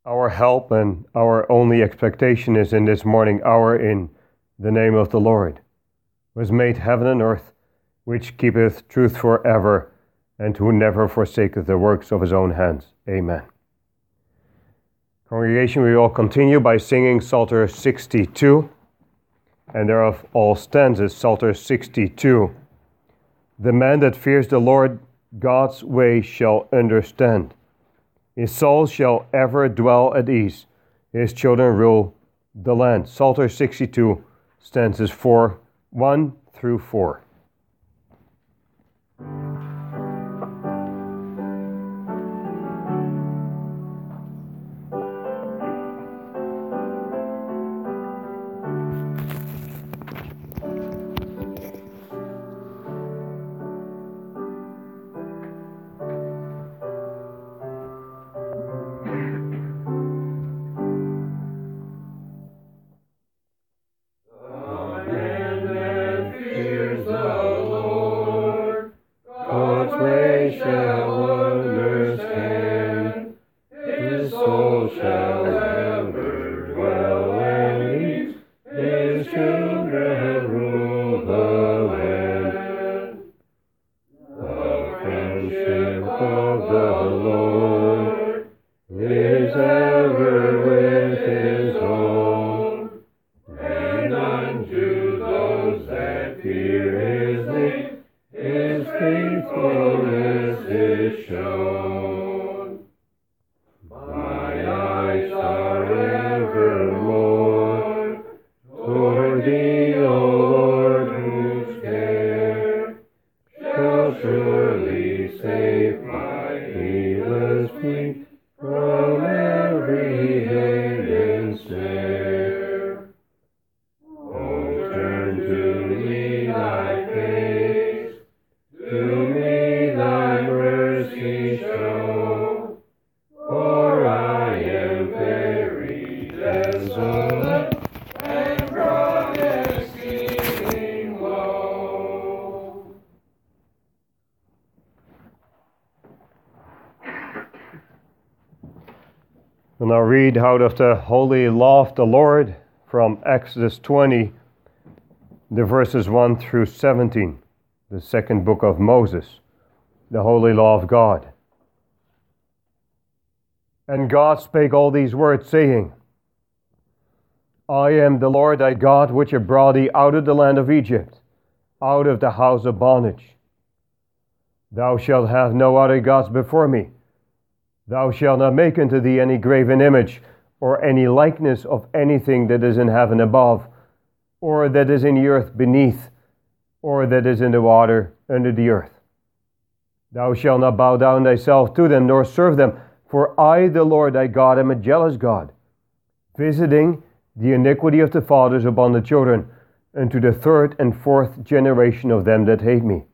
Our help and our only expectation is in this morning hour in the name of the Lord, who has made heaven and earth, which keepeth truth forever, and who never forsaketh the works of his own hands. Amen. Congregation, we will continue by singing Psalter 62, and thereof all stanzas, Psalter 62. The man that fears the Lord, God's way shall understand. His soul shall ever dwell at ease. His children rule the land. Psalter 62, stanzas 1 through 4. And I'll read out of the Holy Law of the Lord from Exodus 20, the verses 1 through 17, the second book of Moses, the Holy Law of God. And God spake all these words, saying, I am the Lord thy God, which have brought thee out of the land of Egypt, out of the house of bondage. Thou shalt have no other gods before me. Thou shalt not make unto thee any graven image, or any likeness of anything that is in heaven above, or that is in the earth beneath, or that is in the water under the earth. Thou shalt not bow down thyself to them, nor serve them, for I, the Lord thy God, am a jealous God, visiting the iniquity of the fathers upon the children, unto the third and fourth generation of them that hate me,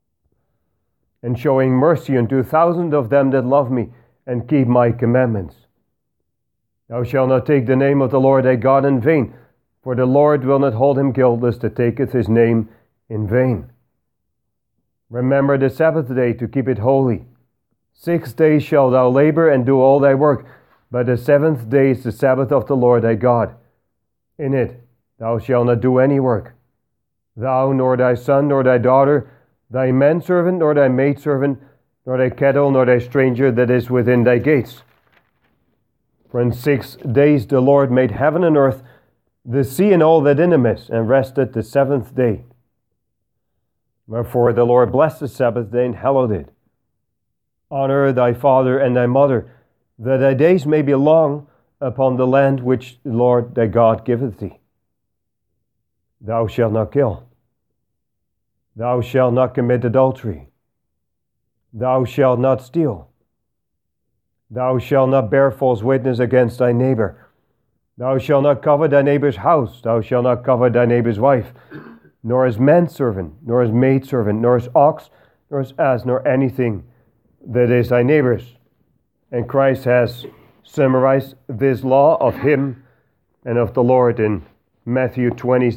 and showing mercy unto 1,000 of them that love me, and keep my commandments. Thou shalt not take the name of the Lord thy God in vain, for the Lord will not hold him guiltless that taketh his name in vain. Remember the Sabbath day to keep it holy. 6 days shalt thou labor and do all thy work, but the seventh day is the Sabbath of the Lord thy God. In it thou shalt not do any work, thou, nor thy son, nor thy daughter, thy manservant, nor thy maidservant, nor thy cattle, nor thy stranger that is within thy gates. For in 6 days the Lord made heaven and earth, the sea and all that in them is, and rested the seventh day. Wherefore the Lord blessed the Sabbath day and hallowed it. Honor thy father and thy mother, that thy days may be long upon the land which the Lord thy God giveth thee. Thou shalt not kill. Thou shalt not commit adultery. Thou shalt not steal. Thou shalt not bear false witness against thy neighbor. Thou shalt not covet thy neighbor's house. Thou shalt not covet thy neighbor's wife, nor his manservant, nor his maidservant, nor his ox, nor his ass, nor anything that is thy neighbor's. And Christ has summarized this law of him and of the Lord in Matthew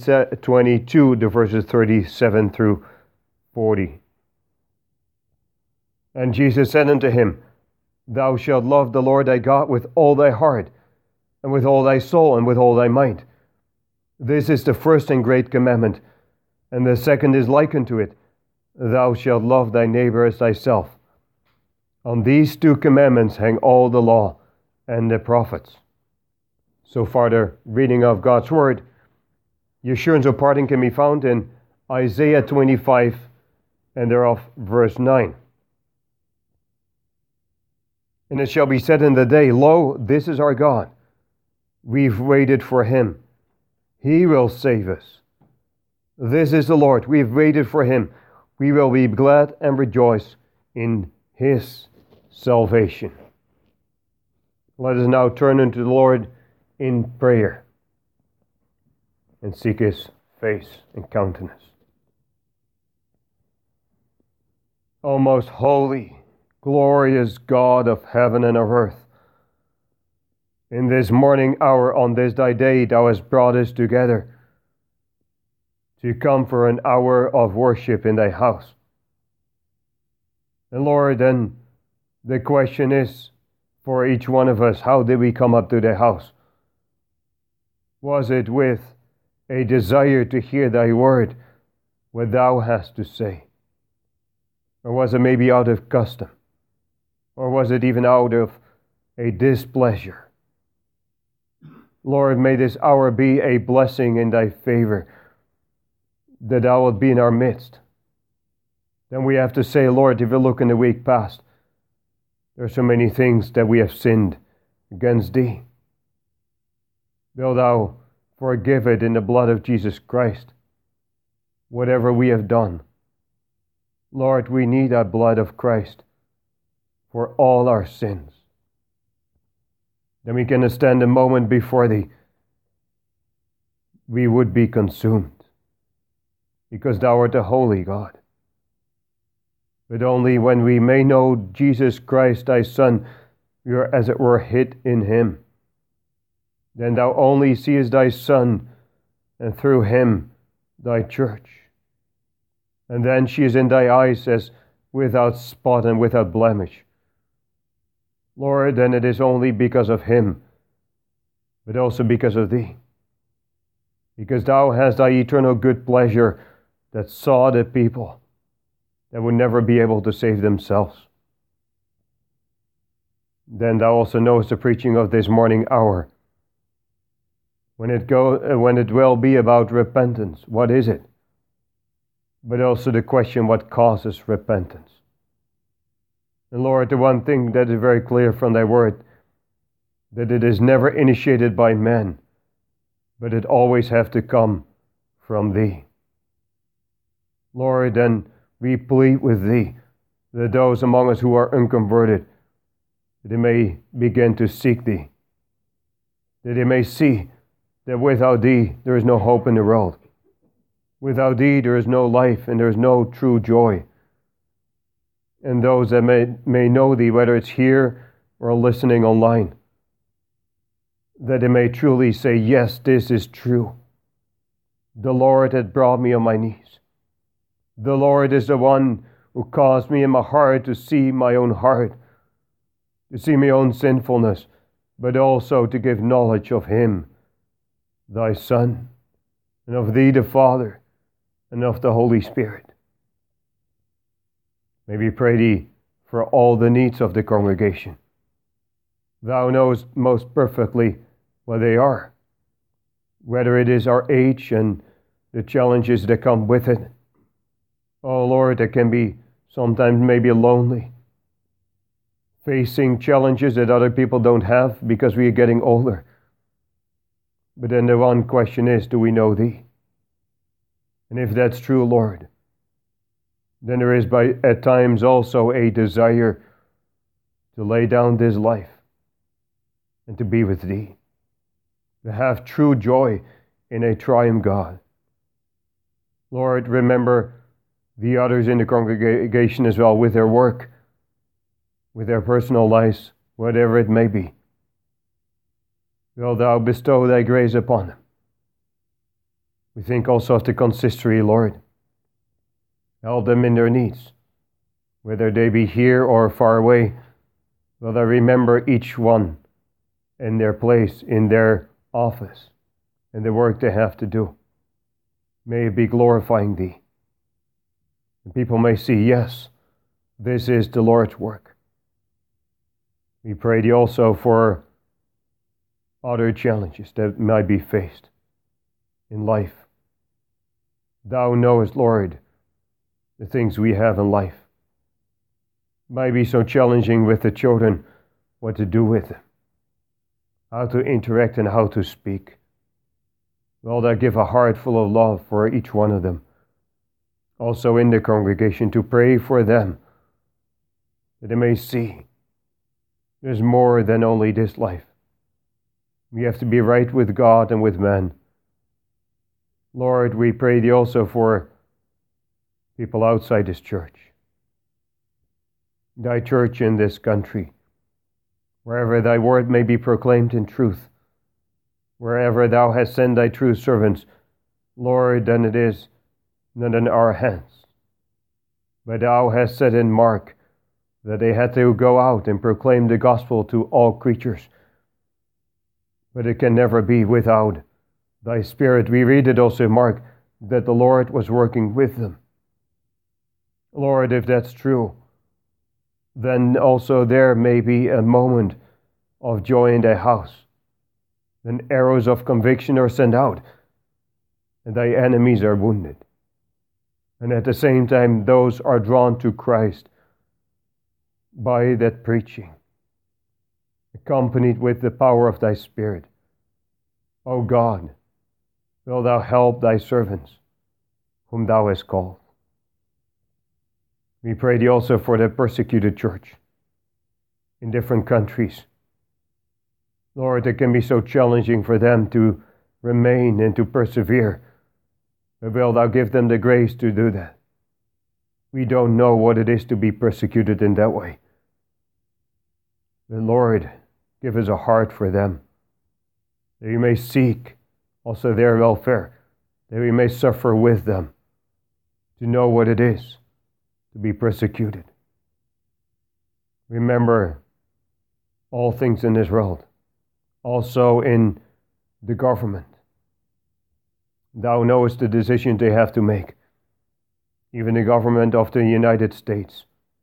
22, the verses 37 through 40. And Jesus said unto him, Thou shalt love the Lord thy God with all thy heart, and with all thy soul, and with all thy might. This is the first and great commandment, and the second is like unto it. Thou shalt love thy neighbor as thyself. On these two commandments hang all the law and the prophets. So far the reading of God's word. The assurance of pardon can be found in Isaiah 25 and thereof verse 9. And it shall be said in the day, Lo, this is our God. We've waited for him. He will save us. This is the Lord. We've waited for him. We will be glad and rejoice in his salvation. Let us now turn unto the Lord in prayer and seek his face and countenance. O most holy, glorious God of heaven and of earth, in this morning hour on this thy day thou hast brought us together to come for an hour of worship in thy house. And Lord, then the question is for each one of us, how did we come up to thy house? Was it with a desire to hear thy word, what thou hast to say? Or was it maybe out of custom? Or was it even out of a displeasure? Lord, may this hour be a blessing in thy favor, that thou wilt be in our midst. Then we have to say, Lord, if we look in the week past, there are so many things that we have sinned against thee. Wilt thou forgive it in the blood of Jesus Christ, whatever we have done? Lord, we need that blood of Christ for all our sins. Then we can stand a moment before thee. We would be consumed, because thou art a holy God. But only when we may know Jesus Christ, thy Son, we are as it were hid in him. Then thou only seest thy Son, and through him thy church. And then she is in thy eyes as without spot and without blemish. Lord, then it is only because of him, but also because of thee. Because thou hast thy eternal good pleasure that saw the people that would never be able to save themselves. Then thou also knowest the preaching of this morning hour. When it will be about repentance, what is it? But also the question, what causes repentance? And Lord, the one thing that is very clear from thy word, that it is never initiated by men, but it always have to come from thee. Lord, then we plead with thee that those among us who are unconverted, that they may begin to seek thee, that they may see that without thee there is no hope in the world. Without thee there is no life and there is no true joy. And those that may know thee, whether it's here or listening online, that they may truly say, yes, this is true. The Lord had brought me on my knees. The Lord is the one who caused me in my heart to see my own heart, to see my own sinfulness, but also to give knowledge of him, thy Son, and of thee the Father, and of the Holy Spirit. May we pray thee for all the needs of the congregation. Thou knowest most perfectly what they are, whether it is our age and the challenges that come with it. Oh Lord, that can be sometimes maybe lonely, facing challenges that other people don't have because we are getting older. But then the one question is, do we know thee? And if that's true, Lord, then there is at times also a desire to lay down this life and to be with thee, to have true joy in a triune God. Lord, remember the others in the congregation as well, with their work, with their personal lives, whatever it may be. Will thou bestow thy grace upon them? We think also of the consistory, Lord. Help them in their needs, whether they be here or far away, Will thou remember each one in their place, in their office, in the work they have to do. May it be glorifying thee. And people may see, yes, this is the Lord's work. We pray thee also for other challenges that might be faced in life. Thou knowest, Lord, the things we have in life. It might be so challenging with the children, what to do with them, how to interact and how to speak. Will thou give a heart full of love for each one of them. Also in the congregation, to pray for them, that they may see there's more than only this life. We have to be right with God and with man. Lord, we pray thee also for people outside this church, thy church in this country, wherever thy word may be proclaimed in truth, wherever thou hast sent thy true servants, Lord, then it is not in our hands. But thou hast said in Mark that they had to go out and proclaim the gospel to all creatures. But it can never be without thy Spirit. We read it also in Mark that the Lord was working with them. Lord, if that's true, then also there may be a moment of joy in thy house. Then arrows of conviction are sent out, and thy enemies are wounded. And at the same time, those are drawn to Christ by that preaching, accompanied with the power of thy Spirit. O God, will thou help thy servants, whom thou hast called. We pray thee also for the persecuted church in different countries. Lord, it can be so challenging for them to remain and to persevere. But will thou give them the grace to do that? We don't know what it is to be persecuted in that way. But Lord, give us a heart for them, that we may seek also their welfare, that we may suffer with them, to know what it is to be persecuted. Remember all things in this world, also in the government. Thou knowest the decisions they have to make, even the government of the United States.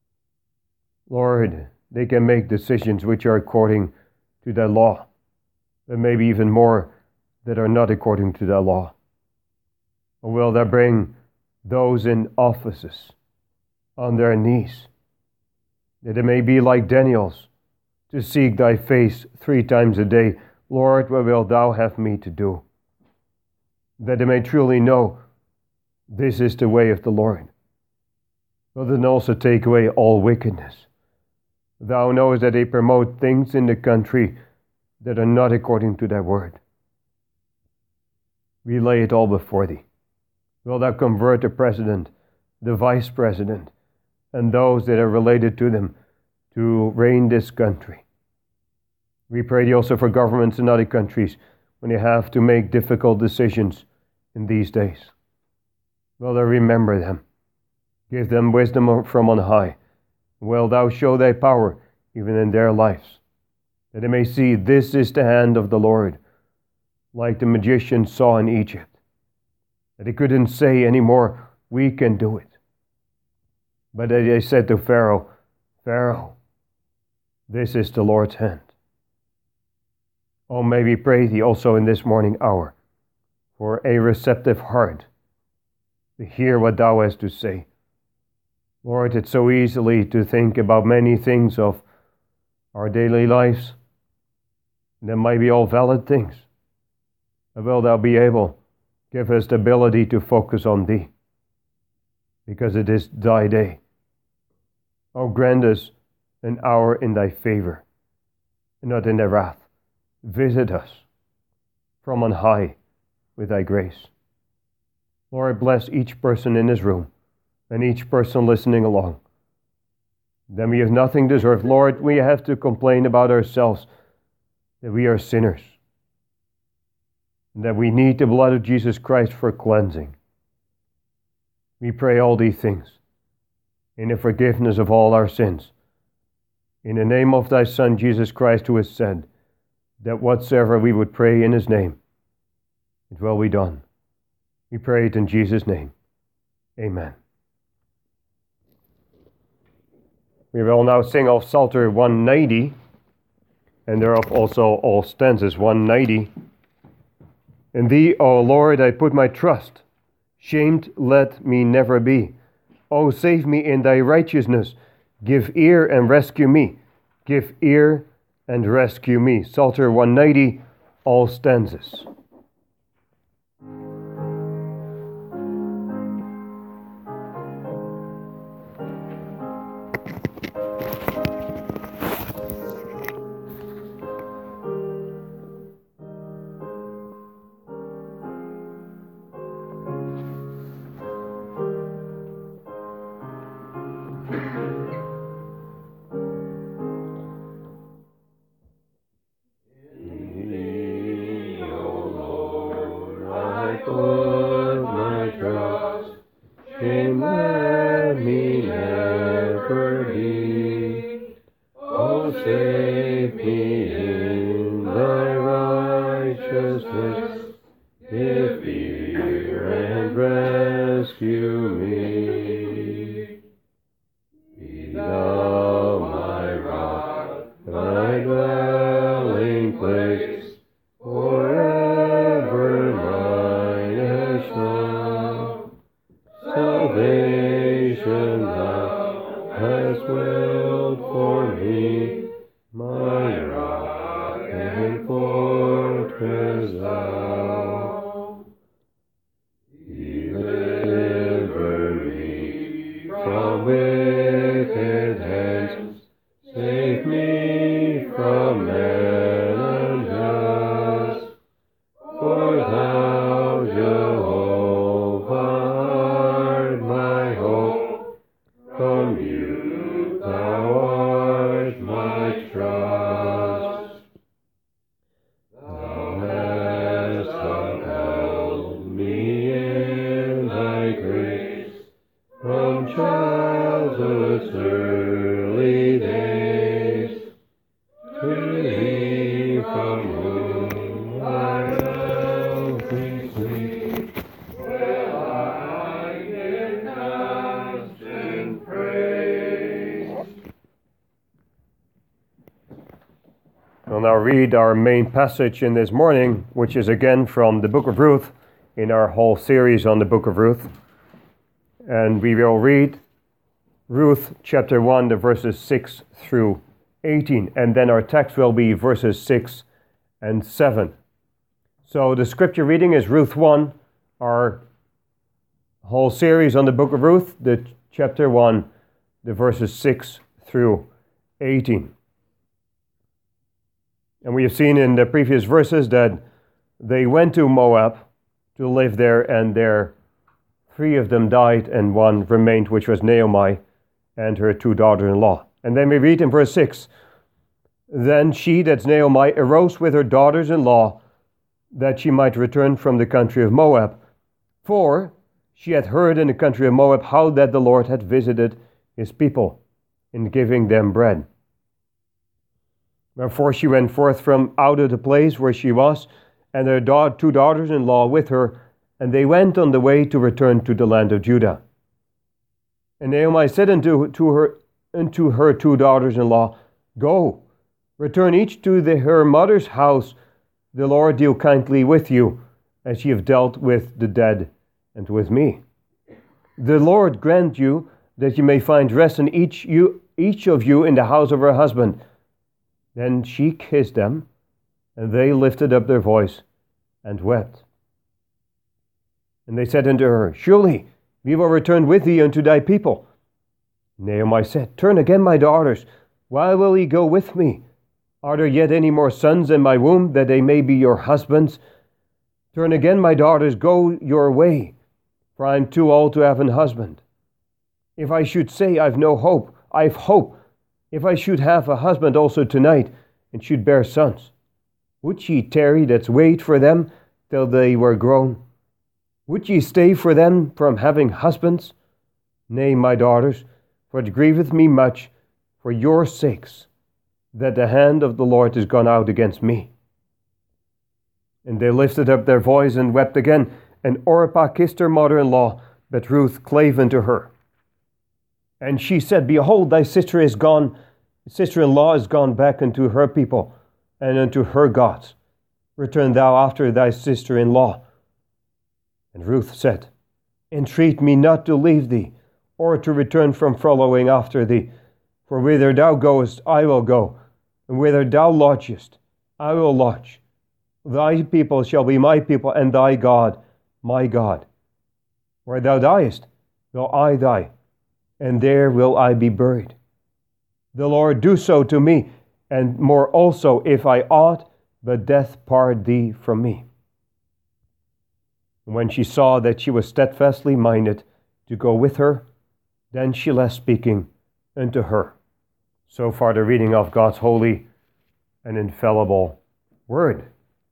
Lord, they can make decisions which are according to thy law, but maybe even more that are not according to thy law. Or will thou bring those in offices on their knees, that they may be like Daniel's, to seek thy face 3 times a day. Lord, what wilt thou have me to do? That they may truly know this is the way of the Lord. But then also take away all wickedness. Thou knowest that they promote things in the country that are not according to thy word. We lay it all before thee. Wilt thou convert the president, the vice president, and those that are related to them to reign this country? We pray thee also for governments in other countries when they have to make difficult decisions in these days. Wilt thou remember them? Give them wisdom from on high. Wilt thou show thy power even in their lives, that they may see this is the hand of the Lord, like the magician saw in Egypt, that he couldn't say anymore, we can do it. But they said to Pharaoh, Pharaoh, this is the Lord's hand. Oh, may we pray thee also in this morning hour for a receptive heart to hear what thou hast to say. Lord, it's so easily to think about many things of our daily lives. That might be all valid things. But will thou be able, give us the ability to focus on thee, because it is thy day. Oh, grant us an hour in thy favor, and not in thy wrath. Visit us from on high with thy grace. Lord, bless each person in this room and each person listening along. Then we have nothing deserved. Lord, we have to complain about ourselves, that we are sinners, and that we need the blood of Jesus Christ for cleansing. We pray all these things in the forgiveness of all our sins, in the name of thy Son, Jesus Christ, who has said that whatsoever we would pray in his name, it will be done. We pray it in Jesus' name. Amen. We will now sing of Psalter 190, and thereof also all stanzas 190. In thee, O Lord, I put my trust. Shamed let me never be. O save me in thy righteousness. Give ear and rescue me. Give ear and rescue me. Psalter 190, all stanzas. We'll now read our main passage in this morning, which is again from the book of Ruth, in our whole series on the book of Ruth. And we will read Ruth chapter 1, the verses 6 through 18. And then our text will be verses 6 and 7. So the scripture reading is Ruth 1, our whole series on the book of Ruth, the chapter 1, the verses 6 through 18. And we have seen in the previous verses that they went to Moab to live there, and there 3 of them died and 1 remained, which was Naomi and her 2 daughters-in-law. And then we read in verse 6, Then she, that's Naomi, arose with her daughters-in-law that she might return from the country of Moab. For she had heard in the country of Moab how that the Lord had visited his people in giving them bread. Wherefore she went forth from out of the place where she was, and her 2 daughters-in-law with her, and they went on the way to return to the land of Judah. And Naomi said unto her 2 daughters-in-law, Go, return each to her mother's house. The Lord deal kindly with you, as ye have dealt with the dead and with me. The Lord grant you that ye may find rest in each of you in the house of her husband. Then she kissed them, and they lifted up their voice and wept. And they said unto her, Surely we will return with thee unto thy people. Naomi said, Turn again, my daughters. Why will ye go with me? Are there yet any more sons in my womb, that they may be your husbands? Turn again, my daughters, go your way, for I am too old to have an husband. If I should say, I've no hope, I've hope. If I should have a husband also tonight, and should bear sons, would ye tarry that's wait for them till they were grown? Would ye stay for them from having husbands? Nay, my daughters, for it grieveth me much for your sakes that the hand of the Lord is gone out against me. And they lifted up their voice and wept again. And Orpah kissed her mother-in-law, but Ruth clave unto her. And she said, Behold, thy sister-in-law is gone back unto her people and unto her gods. Return thou after thy sister-in-law. And Ruth said, Entreat me not to leave thee, or to return from following after thee. For whither thou goest, I will go, and whither thou lodgest, I will lodge. Thy people shall be my people, and thy God, my God. Where thou diest, will I die, and there will I be buried. The Lord do so to me, and more also, if I ought, but death part thee from me. When she saw that she was steadfastly minded to go with her, then she left speaking unto her. So far the reading of God's holy and infallible word.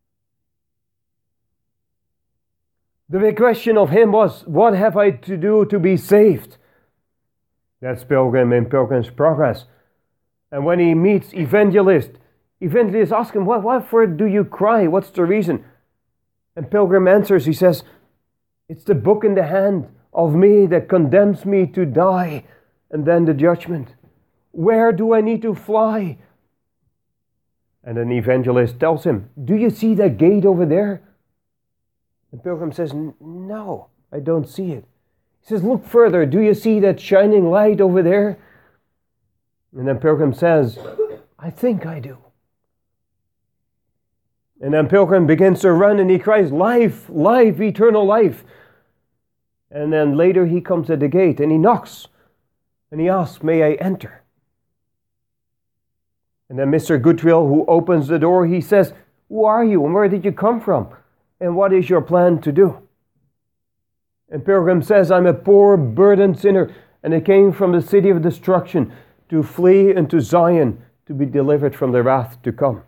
The big question of him was, what have I to do to be saved? That's Pilgrim in Pilgrim's Progress. And when he meets Evangelist asks him, what for do you cry? What's the reason? And Pilgrim answers, he says, it's the book in the hand of me that condemns me to die, and then the judgment. Where do I need to fly? And an Evangelist tells him, do you see that gate over there? And Pilgrim says, no, I don't see it. He says, look further, do you see that shining light over there? And then Pilgrim says, I think I do. And then Pilgrim begins to run and he cries, life, life, eternal life. And then later he comes at the gate and he knocks and he asks, may I enter? And then Mr. Goodwill, who opens the door, he says, who are you and where did you come from? And what is your plan to do? And Pilgrim says, I'm a poor, burdened sinner, and I came from the city of destruction to flee into Zion to be delivered from the wrath to come.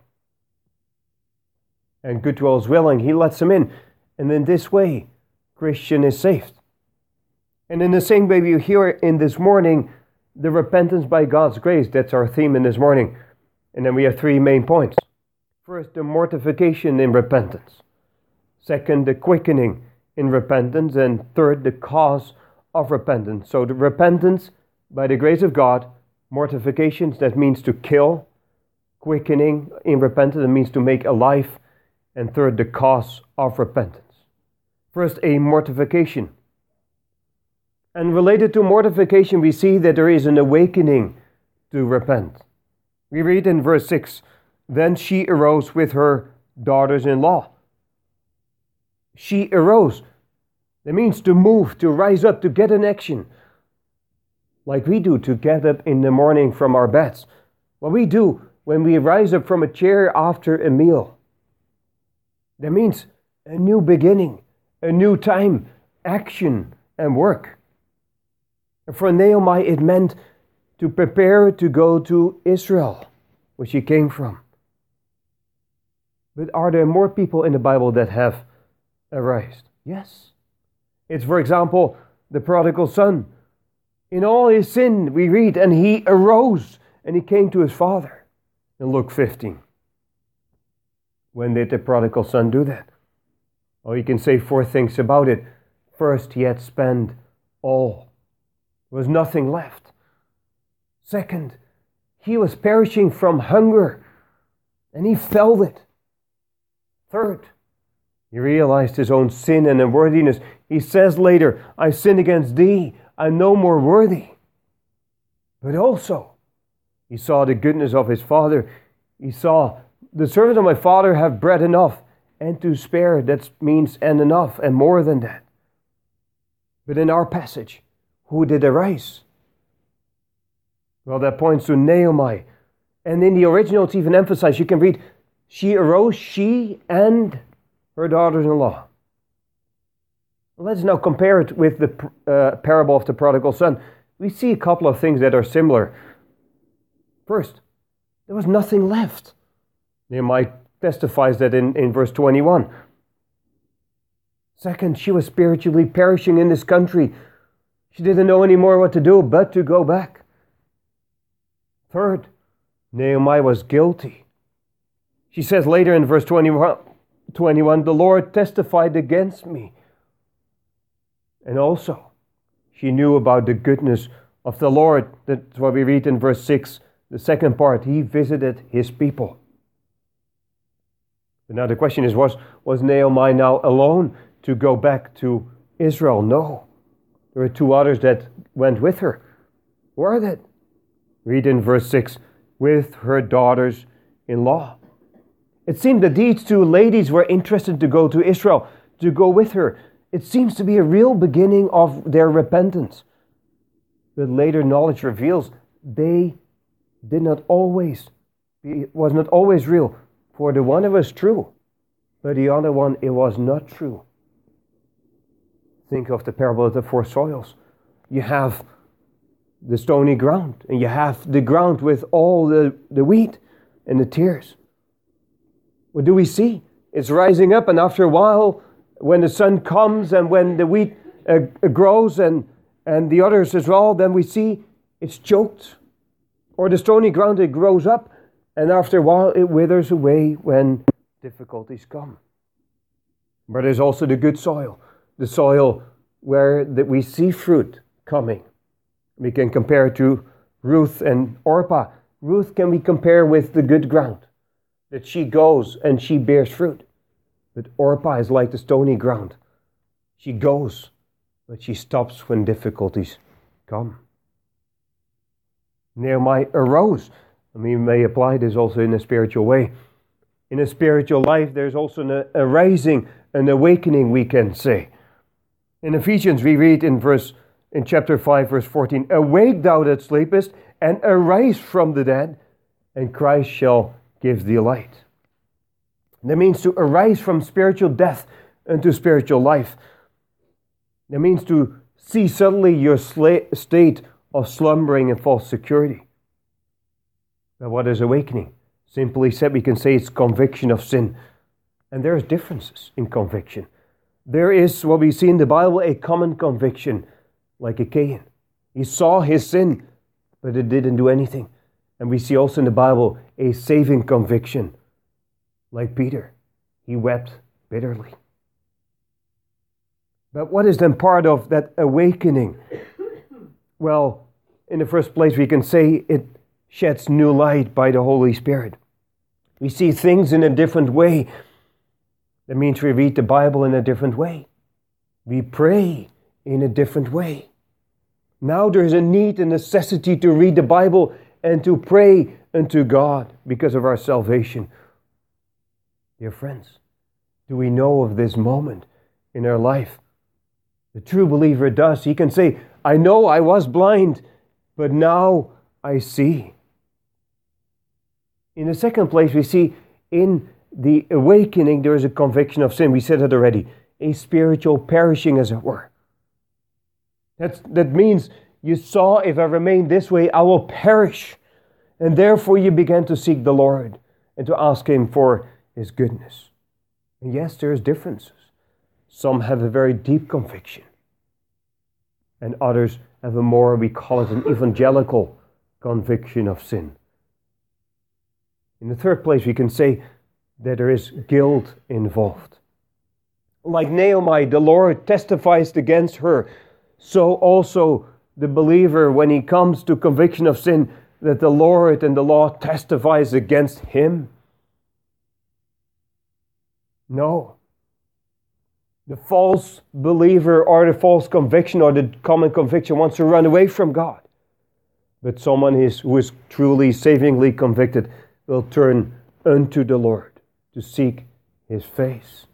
And Goodwill is willing, he lets him in. And in this way, Christian is saved. And in the same way we hear in this morning, the repentance by God's grace. That's our theme in this morning. And then we have 3 main points. First, the mortification in repentance. Second, the quickening in repentance. And third, the cause of repentance. So the repentance by the grace of God, mortifications, that means to kill. Quickening in repentance, that means to make alive. And third, the cause of repentance. First, a mortification. And related to mortification, we see that there is an awakening to repent. We read in verse 6, then she arose with her daughters-in-law. She arose. That means to move, to rise up, to get in action. Like we do to get up in the morning from our beds. What we do when we rise up from a chair after a meal. That means a new beginning, a new time, action and work. And for Naomi, it meant to prepare to go to Israel, where she came from. But are there more people in the Bible that have arisen? Yes. It's, for example, the prodigal son. In all his sin, we read, and he arose and he came to his father. In Luke 15. When did the prodigal son do that? Well, you can say 4 things about it. First, he had spent all. There was nothing left. Second, he was perishing from hunger, and he felt it. Third, he realized his own sin and unworthiness. He says later, I sin against thee, I'm no more worthy. But also, he saw the goodness of his father. He saw, the servants of my father have bread enough and to spare. That means and enough and more than that. But in our passage, who did arise? Well, that points to Naomi. And in the original, it's even emphasized. You can read, she arose, she and her daughters-in-law. Let's now compare it with the parable of the prodigal son. We see a couple of things that are similar. First, there was nothing left. Nehemiah testifies that in verse 21. Second, she was spiritually perishing in this country. She didn't know anymore what to do but to go back. Third, Naomi was guilty. She says later in verse 21, the Lord testified against me. And also, she knew about the goodness of the Lord. That's what we read in verse 6, the second part. He visited his people. But now the question is, was Naomi now alone to go back to Israel? No. There were two others that went with her. Who are they? Read in verse 6, with her daughters-in-law. It seemed that these two ladies were interested to go to Israel, to go with her. It seems to be a real beginning of their repentance. But later knowledge reveals they did not always, it was not always real. For the one it was true, but the other one it was not true. Think of the parable of the four soils. You have the stony ground, and you have the ground with all the wheat and the tares. What do we see? It's rising up, and after a while, when the sun comes and when the wheat grows and the others as well, then we see it's choked. Or the stony ground, it grows up, and after a while it withers away when difficulties come. But there's also the good soil, the soil where we see fruit coming. We can compare to Ruth and Orpah. Ruth can we compare with the good ground, that she goes and she bears fruit. But Orpah is like the stony ground. She goes, but she stops when difficulties come. Naomi arose. And we may apply this also in a spiritual way. In a spiritual life, there's also a rising, an awakening, we can say. In Ephesians, we read in chapter 5, verse 14, awake thou that sleepest, and arise from the dead, and Christ shall give thee light. That means to arise from spiritual death into spiritual life. That means to see suddenly your state of slumbering and false security. Now, what is awakening? Simply said, we can say it's conviction of sin. And there's differences in conviction. There is what we see in the Bible, a common conviction, like a Cain. He saw his sin, but it didn't do anything. And we see also in the Bible a saving conviction, like Peter. He wept bitterly. But what is then part of that awakening? Well, in the first place, we can say it sheds new light by the Holy Spirit. We see things in a different way. That means we read the Bible in a different way. We pray in a different way. Now there is a need and necessity to read the Bible and to pray unto God because of our salvation. Dear friends, do we know of this moment in our life? The true believer does. He can say, I know I was blind, but now I see. In the second place, we see in the awakening, there is a conviction of sin. We said it already. A spiritual perishing, as it were. That means you saw, if I remain this way, I will perish. And therefore you began to seek the Lord and to ask Him for His goodness. And yes, there's differences. Some have a very deep conviction. And others have a more, we call it an evangelical conviction of sin. In the third place, we can say that there is guilt involved. Like Naomi, the Lord testifies against her. So also the believer, when he comes to conviction of sin, that the Lord and the law testifies against him. No. The false believer or the false conviction or the common conviction wants to run away from God. But someone who is truly savingly convicted will turn unto the Lord to seek His face.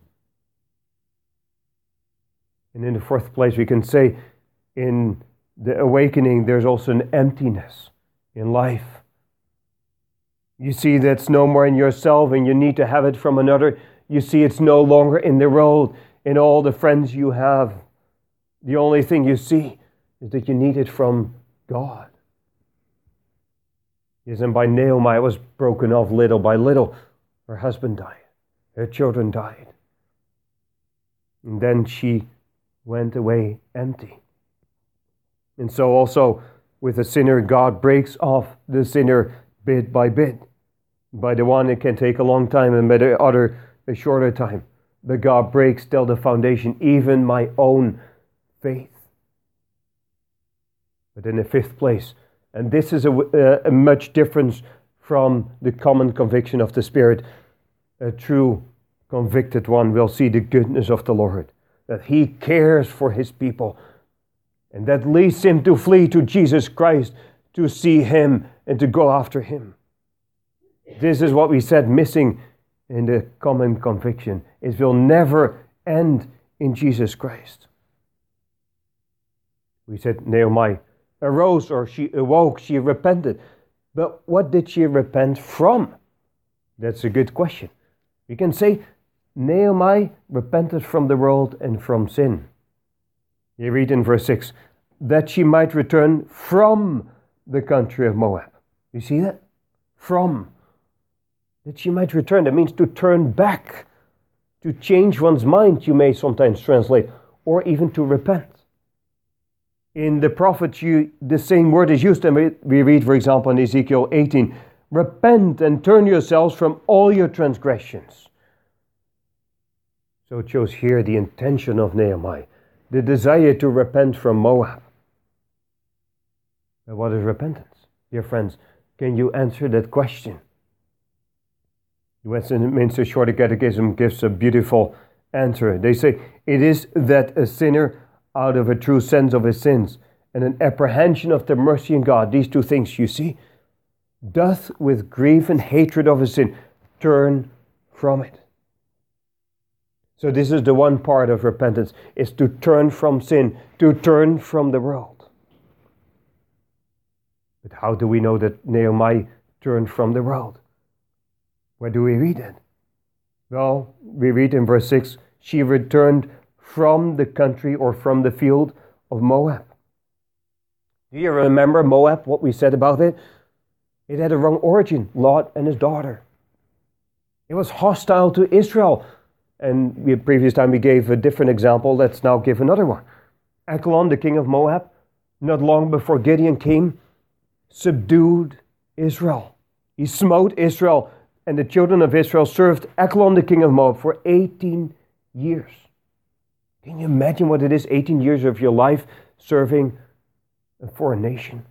And in the fourth place, we can say in the awakening, there's also an emptiness in life. You see that's no more in yourself and you need to have it from another. You see it's no longer in the world, in all the friends you have. The only thing you see is that you need it from God. Yes, and by Naomi, it was broken off little by little. Her husband died. Her children died. And then she went away empty. And so also with the sinner, God breaks off the sinner bit by bit. By the one, it can take a long time, and by the other, a shorter time. But God breaks still the foundation, even my own faith. But in the fifth place, and this is a much difference from the common conviction of the Spirit, a true convicted one will see the goodness of the Lord, that He cares for His people, and that leads him to flee to Jesus Christ, to see Him and to go after Him. This is what we said missing in the common conviction. It will never end in Jesus Christ. We said Naomi arose, or she awoke, she repented. But what did she repent from? That's a good question. We can say Naomi repented from the world and from sin. You read in verse 6, that she might return from the country of Moab. You see that? From. That she might return. That means to turn back. To change one's mind, you may sometimes translate. Or even to repent. In the prophets, the same word is used. And we read, for example, in Ezekiel 18, repent and turn yourselves from all your transgressions. So it shows here the intention of Naomi. The desire to repent from Moab. But what is repentance? Dear friends, can you answer that question? The Westminster Shorter Catechism gives a beautiful answer. They say, it is that a sinner, out of a true sense of his sins and an apprehension of the mercy in God, these two things, you see, doth with grief and hatred of his sin turn from it. So this is the one part of repentance, is to turn from sin, to turn from the world. But how do we know that Naomi turned from the world? Where do we read it? Well, we read in verse 6, she returned from the country or from the field of Moab. Do you remember Moab, what we said about it? It had a wrong origin, Lot and his daughter. It was hostile to Israel. And the previous time we gave a different example, let's now give another one. Eglon, the king of Moab, not long before Gideon came, subdued Israel. He smote Israel, and the children of Israel served Eglon, the king of Moab, for 18 years. Can you imagine what it is, 18 years of your life serving a foreign nation?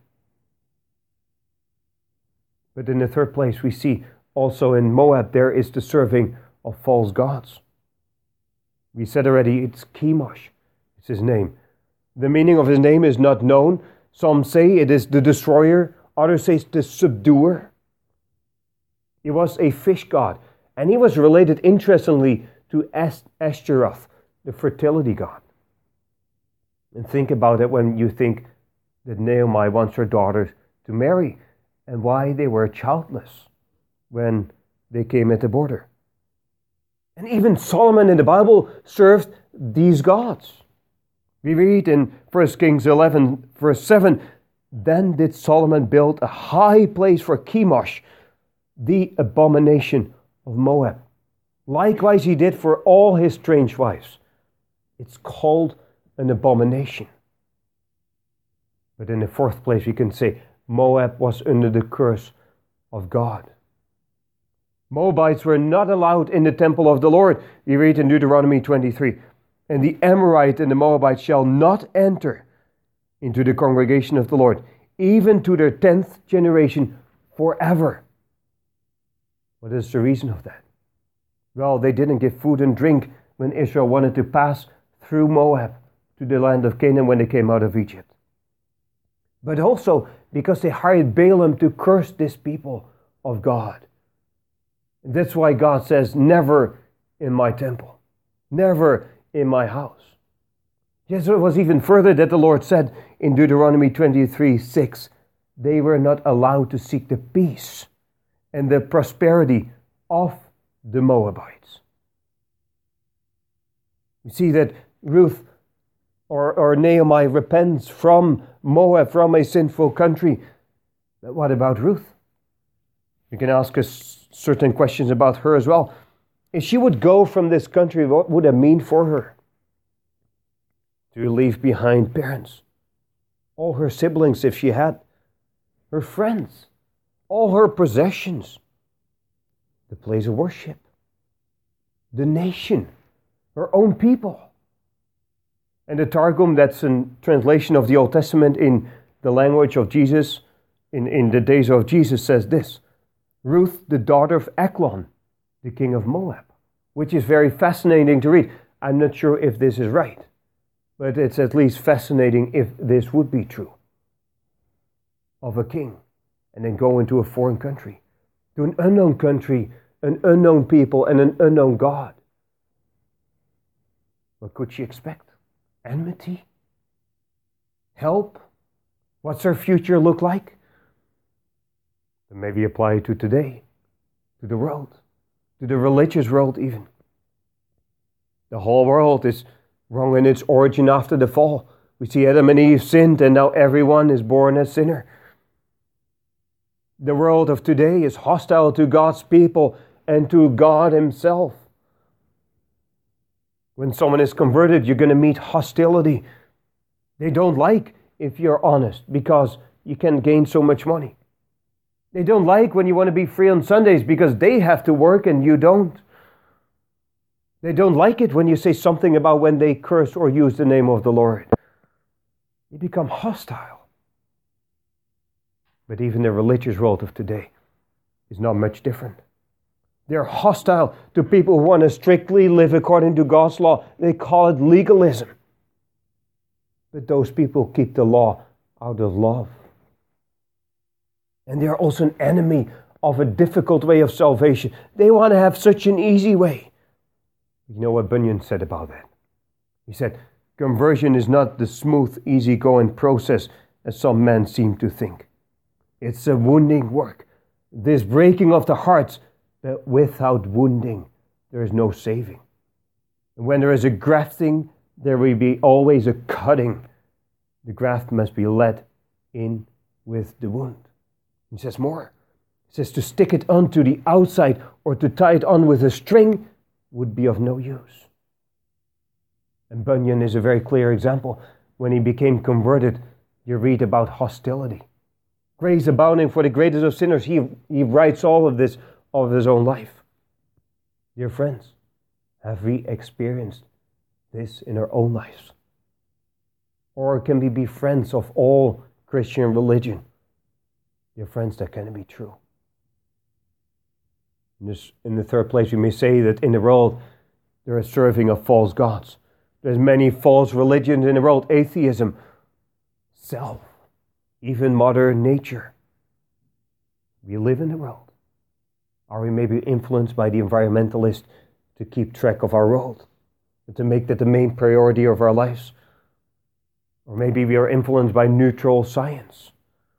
But in the third place, we see also in Moab there is the serving of false gods. We said already, it's Chemosh. It's his name. The meaning of his name is not known. Some say it is the destroyer. Others say it's the subduer. He was a fish god. And he was related, interestingly, to Ashtaroth, the fertility god. And think about it when you think that Naomi wants her daughters to marry and why they were childless when they came at the border. And even Solomon in the Bible served these gods. We read in 1 Kings 11, verse 7, then did Solomon build a high place for Chemosh, the abomination of Moab. Likewise he did for all his strange wives. It's called an abomination. But in the fourth place we can say Moab was under the curse of God. Moabites were not allowed in the temple of the Lord. We read in Deuteronomy 23, and the Amorite and the Moabite shall not enter into the congregation of the Lord, even to their 10th generation forever. What is the reason of that? Well, they didn't give food and drink when Israel wanted to pass through Moab to the land of Canaan when they came out of Egypt. But also because they hired Balaam to curse this people of God. That's why God says, never in my temple, never in my house. Yes, it was even further that the Lord said in Deuteronomy 23:6, they were not allowed to seek the peace and the prosperity of the Moabites. You see that Ruth or Naomi repents from Moab, from a sinful country. But what about Ruth? You can ask us certain questions about her as well. If she would go from this country, what would it mean for her? To leave behind parents, all her siblings if she had, her friends, all her possessions, the place of worship, the nation, her own people. And the Targum, that's a translation of the Old Testament in the language of Jesus, in the days of Jesus, says this: Ruth, the daughter of Eglon, the king of Moab, which is very fascinating to read. I'm not sure if this is right, but it's at least fascinating if this would be true. Of a king, and then go into a foreign country, to an unknown country, an unknown people, and an unknown God. What could she expect? Enmity? Help? What's her future look like? And maybe apply it to today, to the world, to the religious world even. The whole world is wrong in its origin after the fall. We see Adam and Eve sinned, and now everyone is born a sinner. The world of today is hostile to God's people and to God Himself. When someone is converted, you're going to meet hostility. They don't like if you're honest because you can gain so much money. They don't like when you want to be free on Sundays because they have to work and you don't. They don't like it when you say something about when they curse or use the name of the Lord. You become hostile. But even the religious world of today is not much different. They're hostile to people who want to strictly live according to God's law. They call it legalism. But those people keep the law out of love. And they're also an enemy of a difficult way of salvation. They want to have such an easy way. You know what Bunyan said about that? He said, conversion is not the smooth, easygoing process as some men seem to think. It's a wounding work. This breaking of the hearts, but without wounding, there is no saving. And when there is a grafting, there will be always a cutting. The graft must be let in with the wound. He says more. He says to stick it onto the outside or to tie it on with a string would be of no use. And Bunyan is a very clear example. When he became converted, you read about hostility. Grace abounding for the greatest of sinners. He writes all of this of his own life. Dear friends, have we experienced this in our own lives? Or can we be friends of all Christian religion? Dear friends, that can be true. In the third place, we may say that in the world there is serving of false gods. There's many false religions in the world. Atheism, self, even Mother Nature. We live in the world. Are we maybe influenced by the environmentalists to keep track of our world? And to make that the main priority of our lives? Or maybe we are influenced by neutral science.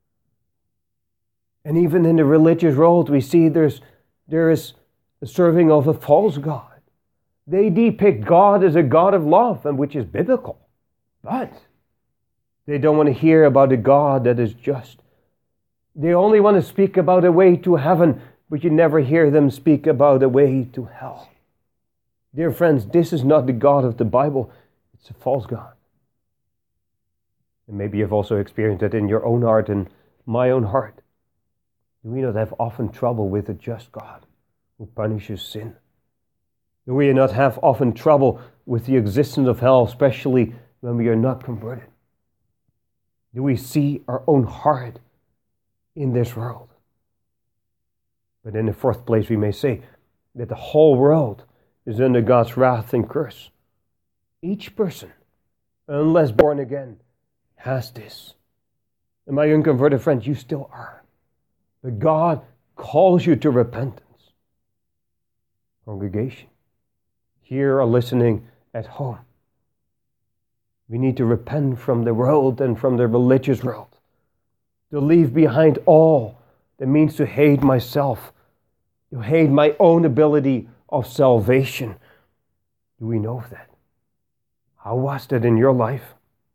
And even in the religious world, we see there is a serving of a false god. They depict God as a God of love, and which is biblical. But they don't want to hear about a God that is just. They only want to speak about a way to heaven, but you never hear them speak about a way to hell. Dear friends, this is not the God of the Bible. It's a false God. And maybe you've also experienced it in your own heart and my own heart. Do we not have often trouble with a just God who punishes sin? Do we not have often trouble with the existence of hell, especially when we are not converted? Do we see our own heart in this world? But in the fourth place, we may say that the whole world is under God's wrath and curse. Each person, unless born again, has this. And my unconverted friends, you still are. But God calls you to repentance. Congregation, here or listening at home, we need to repent from the world and from the religious world. To leave behind all that means to hate myself, to hate my own ability of salvation. Do we know that? How was that in your life?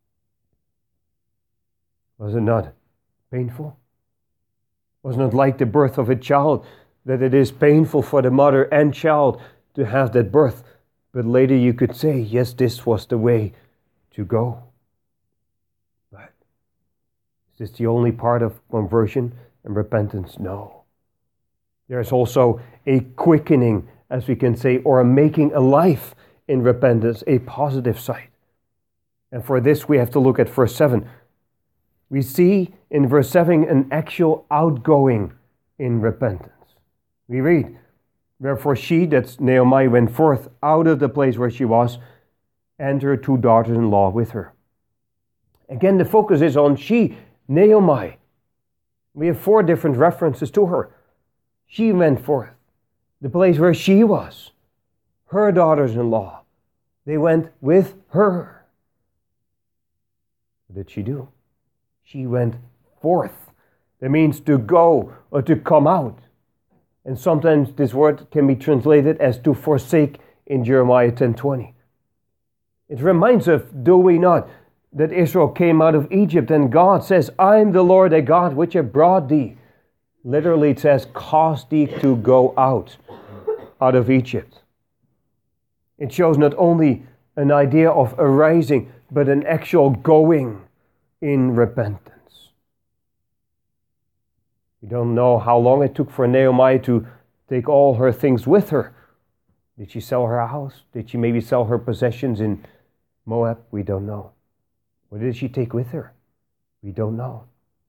Was it not painful? Was it not like the birth of a child, that it is painful for the mother and child to have that birth, but later you could say, yes, this was the way to go. But is this the only part of conversion and repentance? No. There's also a quickening, as we can say, or a making alive in repentance, a positive side. And for this we have to look at verse 7. We see in verse 7 an actual outgoing in repentance. We read, "Wherefore she," that's Naomi, "went forth out of the place where she was, and her 2 daughters-in-law with her." Again, the focus is on she, Naomi. We have 4 different references to her. She went forth, the place where she was. Her daughters-in-law, they went with her. What did she do? She went forth. That means to go or to come out. And sometimes this word can be translated as to forsake in Jeremiah 10:20. It reminds us, do we not, that Israel came out of Egypt and God says, "I am the Lord thy God which have brought thee." Literally it says, caused thee to go out of Egypt. It shows not only an idea of arising, but an actual going in repentance. We don't know how long it took for Naomi to take all her things with her. Did she sell her house? Did she maybe sell her possessions in Moab? We don't know. What did she take with her? We don't know.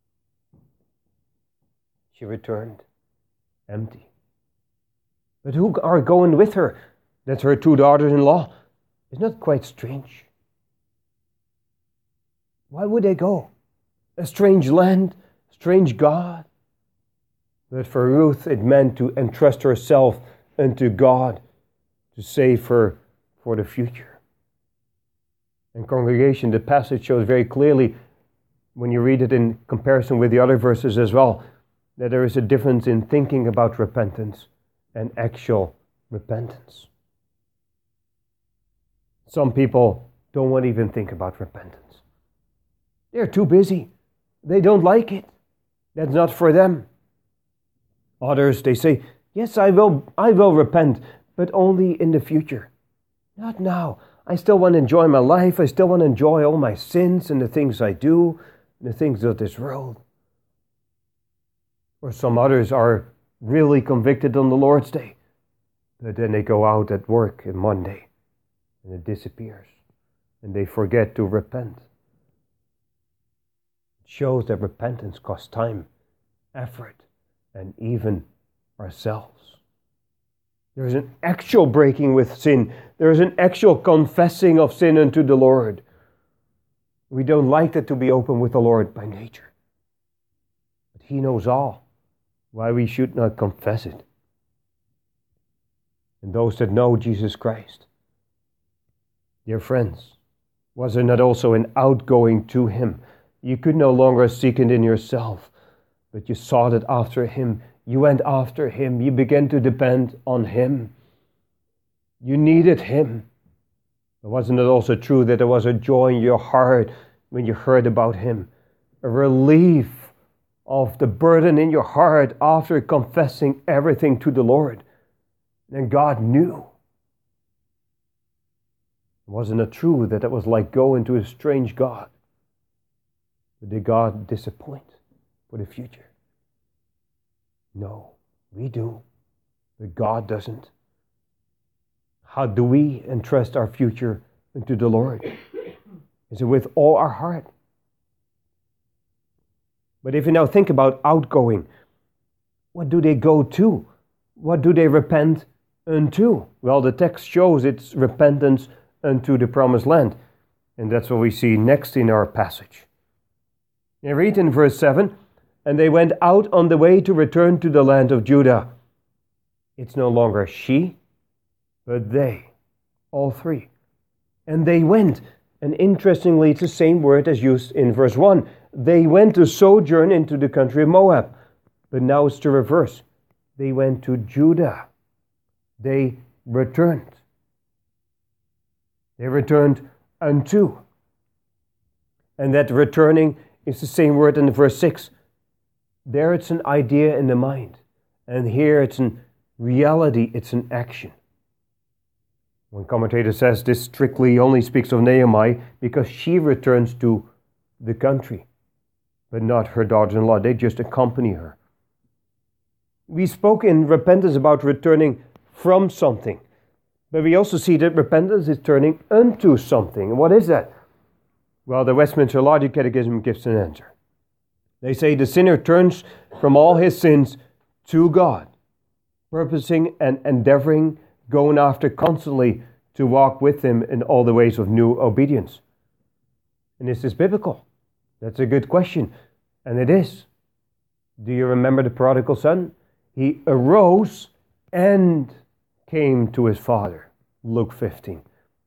She returned empty. But who are going with her? That's her 2 daughters-in-law. Isn't that quite strange? Why would they go? A strange land, strange God. But for Ruth, it meant to entrust herself unto God to save her for the future. And congregation, the passage shows very clearly, when you read it in comparison with the other verses as well, that there is a difference in thinking about repentance and actual repentance. Some people don't want to even think about repentance. They're too busy. They don't like it. That's not for them. Others, they say, yes, I will repent, but only in the future. Not now. I still want to enjoy my life. I still want to enjoy all my sins and the things I do, and the things of this world. Or some others are really convicted on the Lord's Day, but then they go out at work on Monday, and it disappears, and they forget to repent. It shows that repentance costs time, effort, and even ourselves. There's an actual breaking with sin. There's an actual confessing of sin unto the Lord. We don't like that to be open with the Lord by nature. But He knows all, why we should not confess it. And those that know Jesus Christ, dear friends, was there not also an outgoing to Him? You could no longer seek it in yourself, but you sought it after Him. You went after Him. You began to depend on Him. You needed Him. But wasn't it also true that there was a joy in your heart when you heard about Him? A relief of the burden in your heart after confessing everything to the Lord. And God knew. Wasn't it true that it was like going to a strange God? But did God disappoint for the future? No, we do, but God doesn't. How do we entrust our future into the Lord? Is it with all our heart? But if you now think about outgoing, what do they go to? What do they repent unto? Well, the text shows it's repentance unto the promised land. And that's what we see next in our passage. You read in verse 7, and they went out on the way to return to the land of Judah. It's no longer she, but they, all 3. And they went, and interestingly, it's the same word as used in verse 1. They went to sojourn into the country of Moab. But now it's the reverse. They went to Judah. They returned. They returned unto. And that returning is the same word in verse 6. There it's an idea in the mind. And here it's an reality, it's an action. One commentator says this strictly only speaks of Naomi because she returns to the country, but not her daughters-in-law. They just accompany her. We spoke in repentance about returning from something. But we also see that repentance is turning unto something. And what is that? Well, the Westminster Larger Catechism gives an answer. They say the sinner turns from all his sins to God, purposing and endeavoring, going after constantly to walk with Him in all the ways of new obedience. And is this biblical? That's a good question. And it is. Do you remember the prodigal son? He arose and came to his father. Luke 15.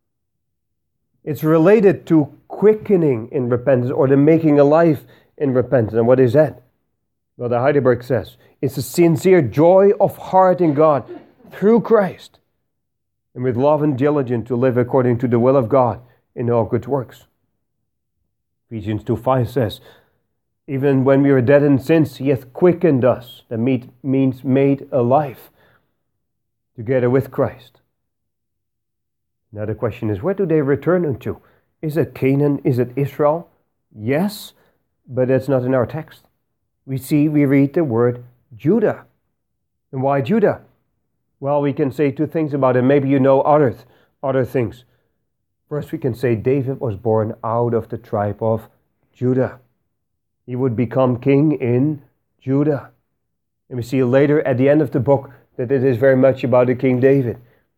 It's related to quickening in repentance, or the making alive in repentance. And what is that? Well, the Heidelberg says, it's a sincere joy of heart in God through Christ, and with love and diligence to live according to the will of God in all good works. Ephesians 2:5 says, even when we were dead in sins, He hath quickened us. That means made alive together with Christ. Now the question is, where do they return unto? Is it Canaan? Is it Israel? Yes, but that's not in our text. We read the word Judah. And why Judah? Well, we can say two things about it. Maybe you know other things. First, we can say David was born out of the tribe of Judah. He would become king in Judah. And we see later at the end of the book that it is very much about the King David.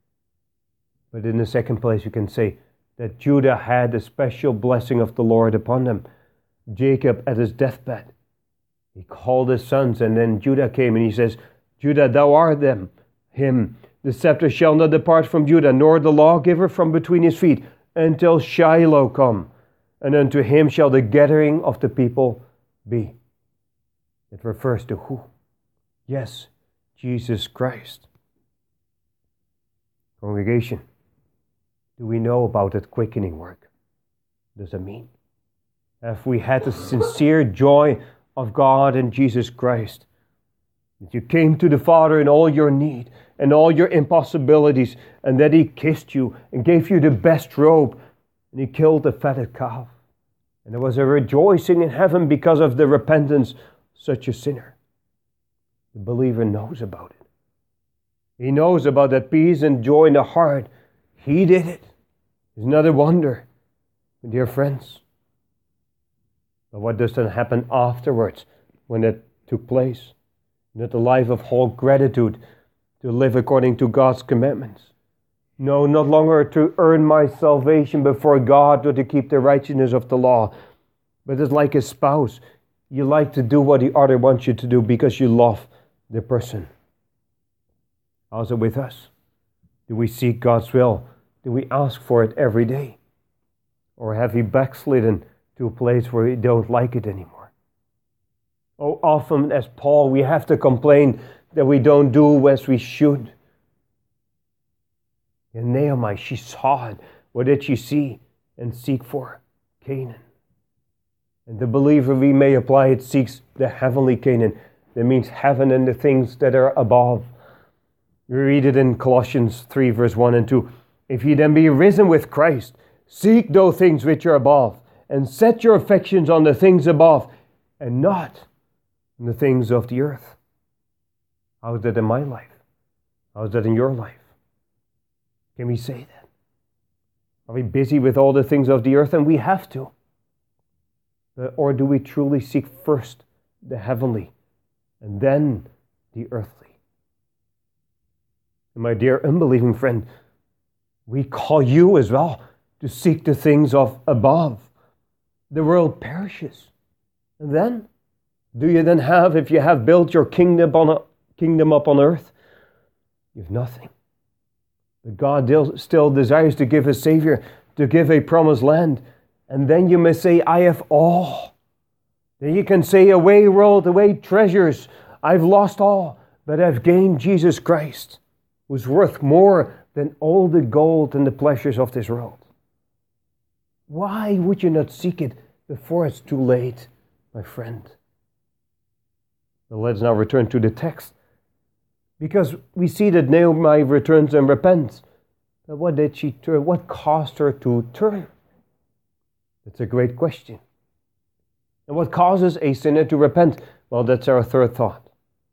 But in the second place, you can say that Judah had a special blessing of the Lord upon them. Jacob at his deathbed, he called his sons, and then Judah came and he says, Judah, thou art him. The scepter shall not depart from Judah, nor the lawgiver from between his feet, until Shiloh come. And unto him shall the gathering of the people be. It refers to who? Yes, Jesus Christ. Congregation, do we know about that quickening work? What does it mean? Have we had the sincere joy of God and Jesus Christ? That you came to the Father in all your need and all your impossibilities, and that He kissed you and gave you the best robe, and He killed the fatted calf. And there was a rejoicing in heaven because of the repentance of such a sinner. The believer knows about it. He knows about that peace and joy in the heart. He did it. It's not a wonder, dear friends. But what does then happen afterwards when it took place? Not a life of whole gratitude to live according to God's commandments. No, not longer to earn my salvation before God or to keep the righteousness of the law. But it's like a spouse. You like to do what the other wants you to do because you love the person. How's it with us? Do we seek God's will? Do we ask for it every day? Or have we backslidden to a place where we don't like it anymore? Oh, often as Paul, we have to complain that we don't do as we should. And Naomi, she saw it. What did she see and seek for? Canaan. And the believer, we may apply it, seeks the heavenly Canaan. That means heaven and the things that are above. We read it in Colossians 3, verse 1 and 2. If ye then be risen with Christ, seek those things which are above, and set your affections on the things above, and not on the things of the earth. How is that in my life? How is that in your life? Can we say that? Are we busy with all the things of the earth? And we have to. Or do we truly seek first the heavenly and then the earthly? And my dear unbelieving friend, we call you as well to seek the things of above. The world perishes. And then, do you then have, if you have built your kingdom up on earth, you have nothing. But God still desires to give a Savior, to give a promised land. And then you may say, I have all. Then you can say, away world, away treasures. I've lost all, but I've gained Jesus Christ, who's worth more than all the gold and the pleasures of this world. Why would you not seek it before it's too late, my friend? Well, let's now return to the text. Because we see that Naomi returns and repents. But what did she turn? What caused her to turn? That's a great question. And what causes a sinner to repent? Well, that's our third thought.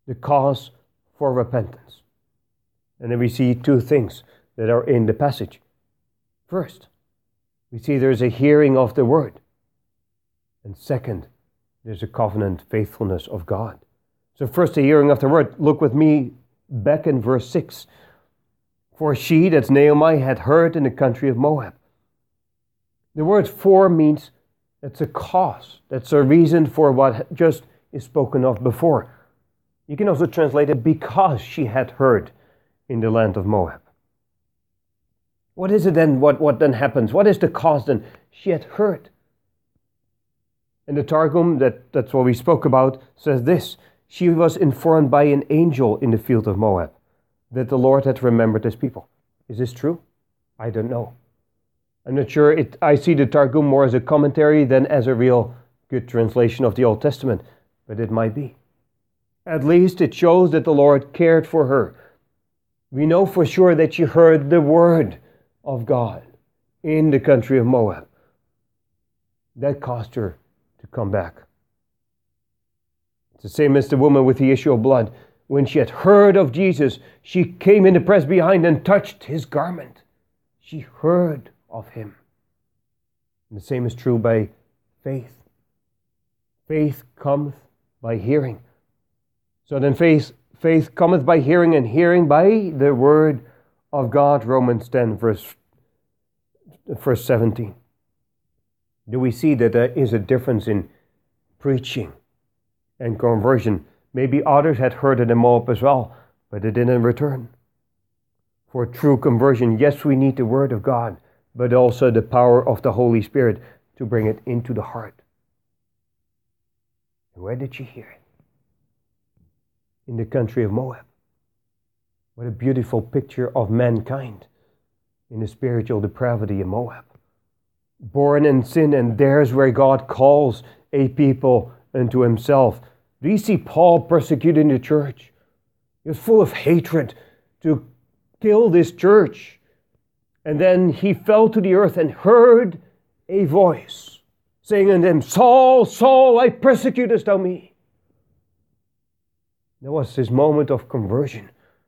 the cause for repentance. And then we see two things that are in the passage. First, we see there's a hearing of the word. And second, there's a covenant faithfulness of God. So first, the hearing of the word. Look with me back in verse 6. For she, that's Naomi, had heard in the country of Moab. The word for means that's a cause. That's a reason for what just is spoken of before. You can also translate it because she had heard in the land of Moab. What is it then? What then happens? What is the cause then? She had heard. And the Targum, that's what we spoke about, says this. She was informed by an angel in the field of Moab that the Lord had remembered his people. Is this true? I don't know. I'm not sure. I see the Targum more as a commentary than as a real good translation of the Old Testament, but it might be. At least it shows that the Lord cared for her. We know for sure that she heard the word of God in the country of Moab. That caused her to come back. It's the same as the woman with the issue of blood. When she had heard of Jesus, she came in the press behind and touched his garment. She heard of him. And the same is true by faith. Faith cometh by hearing. So then faith cometh by hearing, and hearing by the word of God. Romans 10, verse 17. Do we see that there is a difference in preaching and conversion? Maybe others had heard it in Moab as well, but they didn't return. For true conversion, yes, we need the word of God, but also the power of the Holy Spirit to bring it into the heart. And where did she hear it? In the country of Moab. What a beautiful picture of mankind in the spiritual depravity in Moab. Born in sin, and there's where God calls a people unto himself. Do you see Paul persecuting the church? He was full of hatred to kill this church. And then he fell to the earth and heard a voice saying unto him, Saul, Saul, why persecutest thou me? That was his moment of conversion.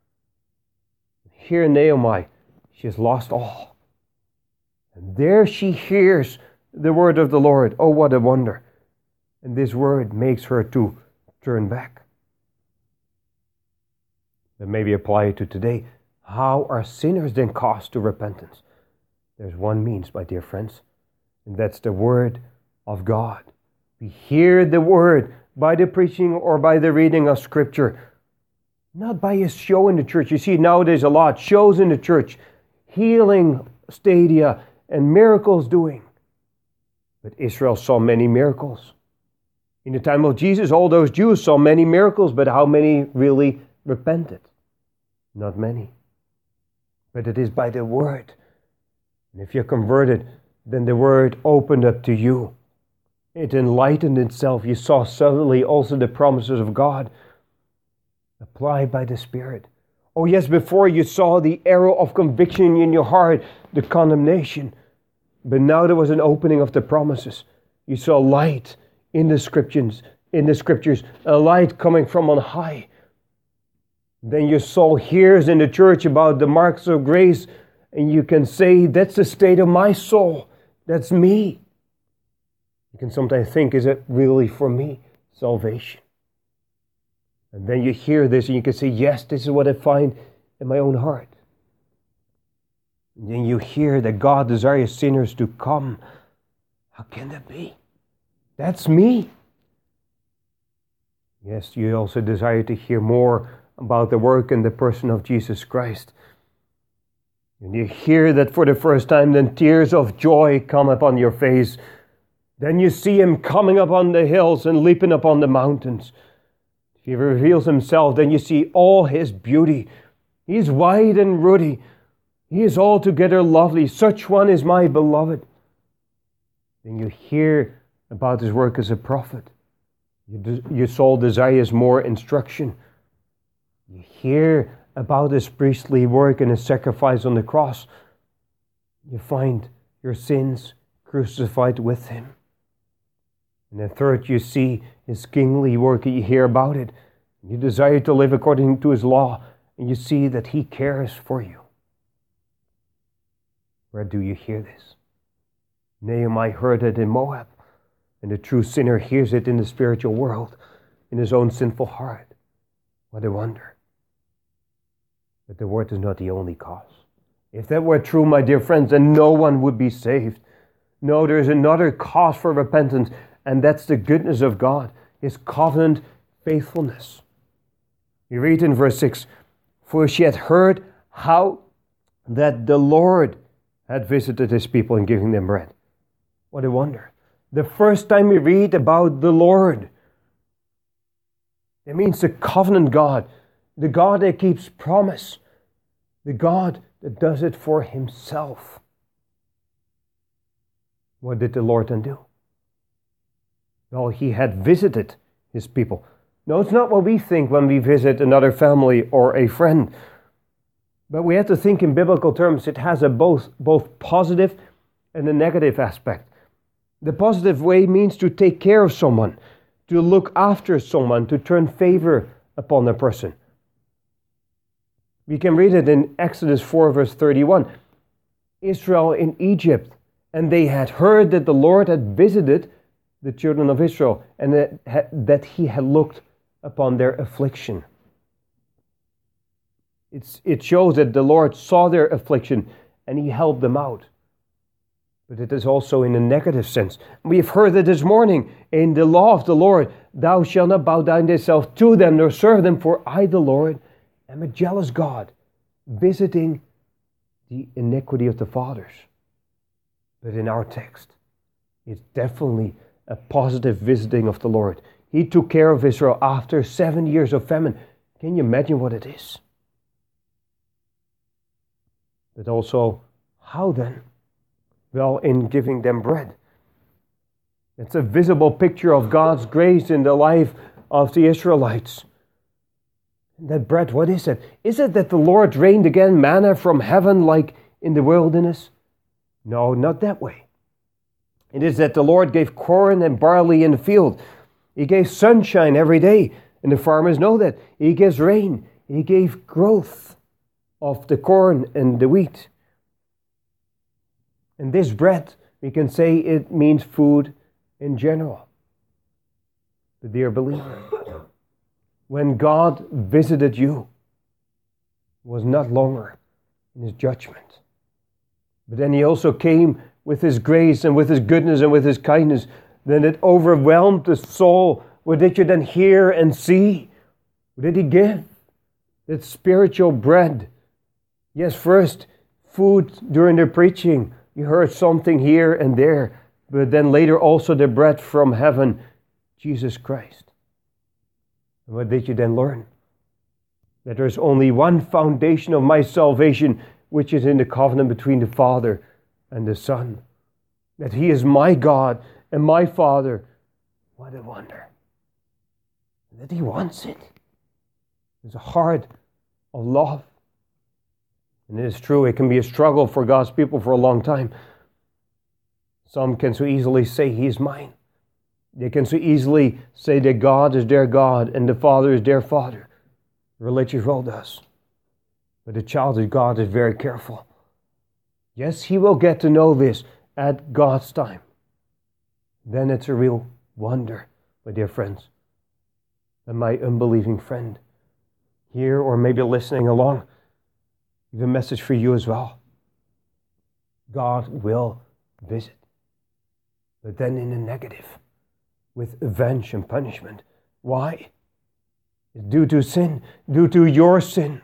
Here Naomi, she has lost all. And there she hears the word of the Lord. Oh, what a wonder. And this word makes her to turn back. But maybe apply it to today. How are sinners then caused to repentance? There's one means, my dear friends, and that's the word of God. We hear the word by the preaching or by the reading of Scripture, not by a show in the church. You see, nowadays a lot shows in the church, healing stadia and miracles doing. But Israel saw many miracles. In the time of Jesus, all those Jews saw many miracles, but how many really repented? Not many. But it is by the word. And if you're converted, then the word opened up to you. It enlightened itself. You saw suddenly also the promises of God applied by the Spirit. Oh yes, before you saw the arrow of conviction in your heart, the condemnation. But now there was an opening of the promises. You saw light in the scriptures, a light coming from on high. Then you saw hears in the church about the marks of grace, and you can say, that's the state of my soul. That's me. You can sometimes think, is it really for me? Salvation. And then you hear this and you can say, yes, this is what I find in my own heart. And then you hear that God desires sinners to come. How can that be? That's me. Yes, you also desire to hear more about the work and the person of Jesus Christ. And you hear that for the first time, then tears of joy come upon your face. Then you see him coming up on the hills and leaping up on the mountains. If he reveals himself, then you see all his beauty. He is white and ruddy. He is altogether lovely. Such one is my beloved. Then you hear about his work as a prophet. Your soul desires more instruction. You hear about his priestly work and his sacrifice on the cross. You find your sins crucified with him. And then third, you see his kingly work. You hear about it. You desire to live according to His law, and you see that He cares for you. Where do you hear this? Nehemiah heard it in Moab, and the true sinner hears it in the spiritual world, in his own sinful heart. What a wonder. But the word is not the only cause. If that were true, my dear friends, then no one would be saved. No, there is another cause for repentance, and that's the goodness of God, His covenant faithfulness. You read in verse 6, "For she had heard how that the Lord had visited His people in giving them bread." What a wonder. The first time we read about the Lord, it means the covenant God, the God that keeps promise, the God that does it for Himself. What did the Lord then do? Well, He had visited His people. No, it's not what we think when we visit another family or a friend. But we have to think in biblical terms. It has a both positive and a negative aspect. The positive way means to take care of someone, to look after someone, to turn favor upon a person. We can read it in Exodus 4 verse 31. Israel in Egypt, and they had heard that the Lord had visited the children of Israel, and that He had looked upon their affliction. It shows that the Lord saw their affliction and He helped them out. But it is also in a negative sense. We have heard it this morning in the law of the Lord, "Thou shalt not bow down thyself to them nor serve them, for I, the Lord, am a jealous God, visiting the iniquity of the fathers." But in our text, it's definitely a positive visiting of the Lord. He took care of Israel after 7 years of famine. Can you imagine what it is? But also, how then? Well, in giving them bread. It's a visible picture of God's grace in the life of the Israelites. And that bread, what is it? Is it that the Lord rained again manna from heaven like in the wilderness? No, not that way. It is that the Lord gave corn and barley in the field. He gave sunshine every day, and the farmers know that. He gives rain. He gave growth of the corn and the wheat. And this bread, we can say it means food in general. But dear believer, when God visited you, it was not longer in His judgment. But then He also came with His grace and with His goodness and with His kindness. Then it overwhelmed the soul. What did you then hear and see? What did He give? That spiritual bread. Yes, first, food during the preaching. You heard something here and there. But then later also the bread from heaven, Jesus Christ. And what did you then learn? That there's only one foundation of my salvation, which is in the covenant between the Father and the Son. That He is my God and my Father. What a wonder. That He wants it. There's a heart of love. And it is true, it can be a struggle for God's people for a long time. Some can so easily say, He is mine. They can so easily say that God is their God and the Father is their Father. The religious world does. But the child of God is very careful. Yes, he will get to know this at God's time. Then it's a real wonder, my dear friends. And my unbelieving friend, here or maybe listening along, I have a message for you as well. God will visit, but then in the negative, with revenge and punishment. Why? It's due to sin, due to your sin.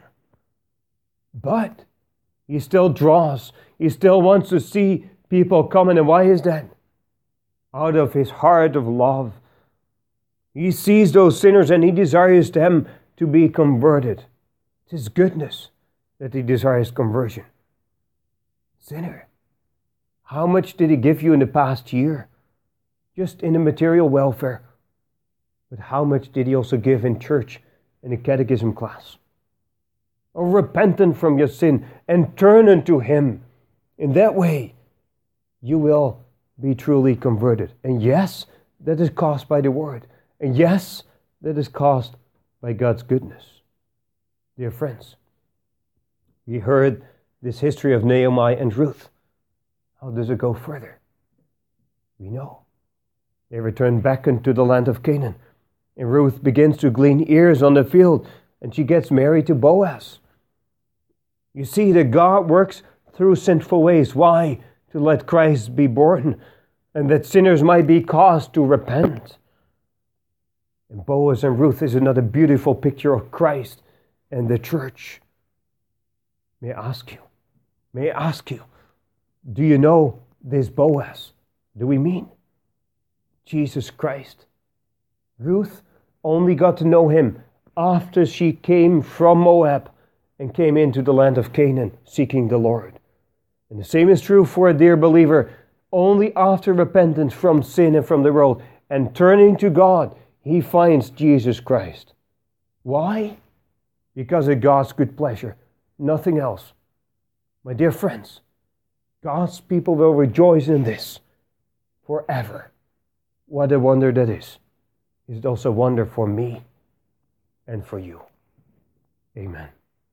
But He still draws. He still wants to see people coming. And why is that? Out of His heart of love. He sees those sinners and He desires them to be converted. It's His goodness that He desires conversion. Sinner, how much did He give you in the past year? Just in the material welfare. But how much did He also give in church, in a catechism class? Or repentant from your sin and turn unto Him. In that way, you will be truly converted. And yes, that is caused by the Word. And yes, that is caused by God's goodness. Dear friends, we heard this history of Naomi and Ruth. How does it go further? We know. They return back into the land of Canaan, and Ruth begins to glean ears on the field, and she gets married to Boaz. You see that God works through sinful ways. Why? To let Christ be born, and that sinners might be caused to repent. And Boaz and Ruth is another beautiful picture of Christ and the church. May I ask you, do you know this Boaz? Do we mean Jesus Christ? Ruth only got to know him after she came from Moab and came into the land of Canaan seeking the Lord. And the same is true for a dear believer. Only after repentance from sin and from the world and turning to God, he finds Jesus Christ. Why? Because of God's good pleasure. Nothing else. My dear friends, God's people will rejoice in this forever. What a wonder that is. It's also a wonder for me and for you. Amen.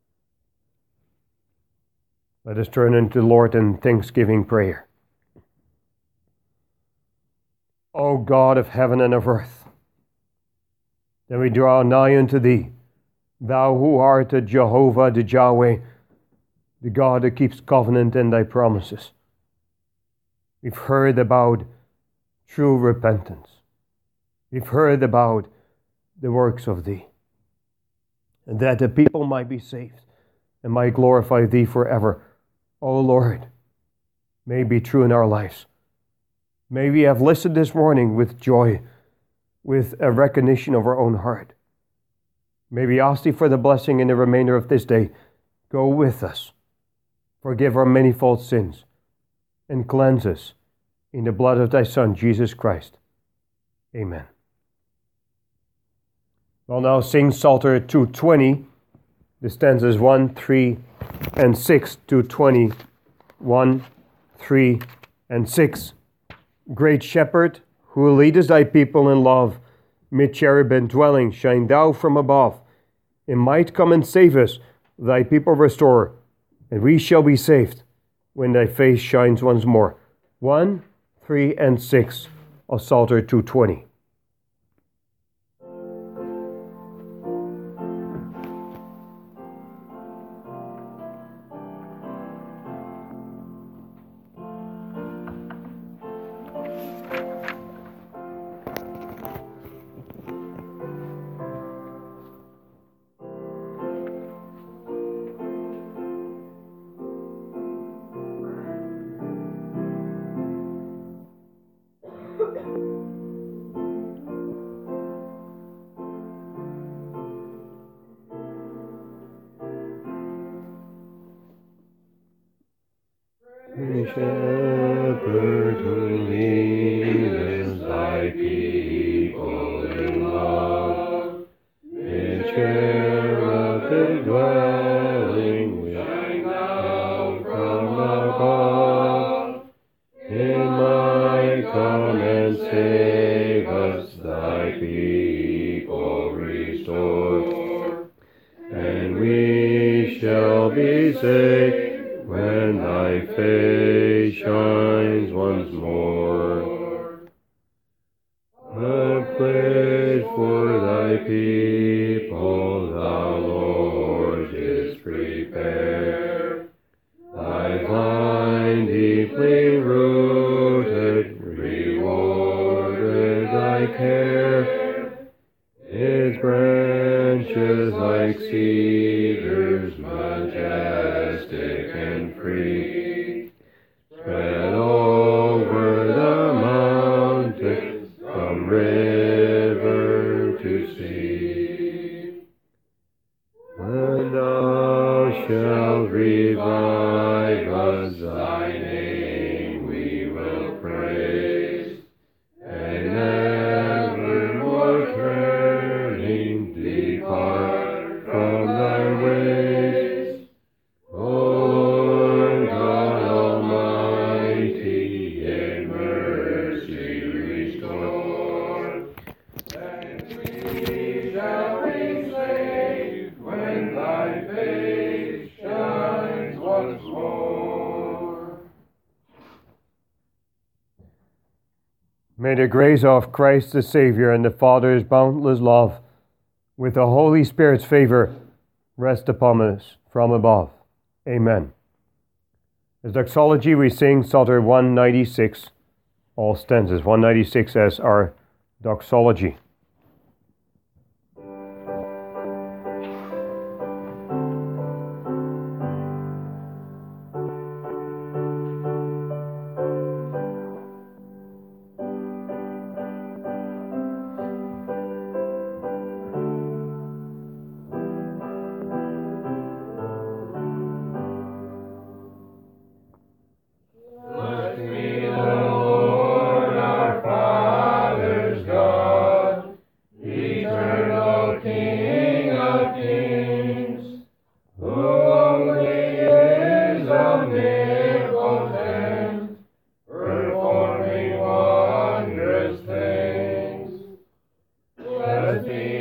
Let us turn unto the Lord in thanksgiving prayer. O God of heaven and of earth, then we draw nigh unto thee, thou who art the Jehovah, the Yahweh, the God that keeps covenant and thy promises. We've heard about true repentance. We've heard about the works of thee, and that the people might be saved and might glorify thee forever. O Lord, may it be true in our lives. May we have listened this morning with joy, with a recognition of our own heart. May we ask thee for the blessing in the remainder of this day. Go with us. Forgive our manifold sins and cleanse us in the blood of thy Son, Jesus Christ. Amen. We'll now sing Psalter 220, the stanzas 1, 3, and 6, 220, 1, 3, and 6. Great Shepherd, who leadest thy people in love, mid cherubim dwelling, shine thou from above. In might come and save us, thy people restore, and we shall be saved when thy face shines once more. 1, 3, and 6 of Psalter 220. Shepherd who leadest thy people in love, in cherubim dwelling, shine thou from above. In might come and save us, thy people restore, and we shall be saved when thy face shines once more. A place for thy people thou, Lord, didst prepare. Thy vine deeply rooted rewarded thy care. Its branches like cedars majestic and free, spread over the mountains from river to sea. When thou shalt revive us, thy name we will praise, and evermore turning depart from thy ways. O Lord God Almighty, in mercy restore, and we shall be saved May the grace of Christ the Savior and the Father's boundless love, with the Holy Spirit's favor, rest upon us from above. Amen. As doxology, we sing Psalter 196, all stanzas, 196 as our doxology. Let me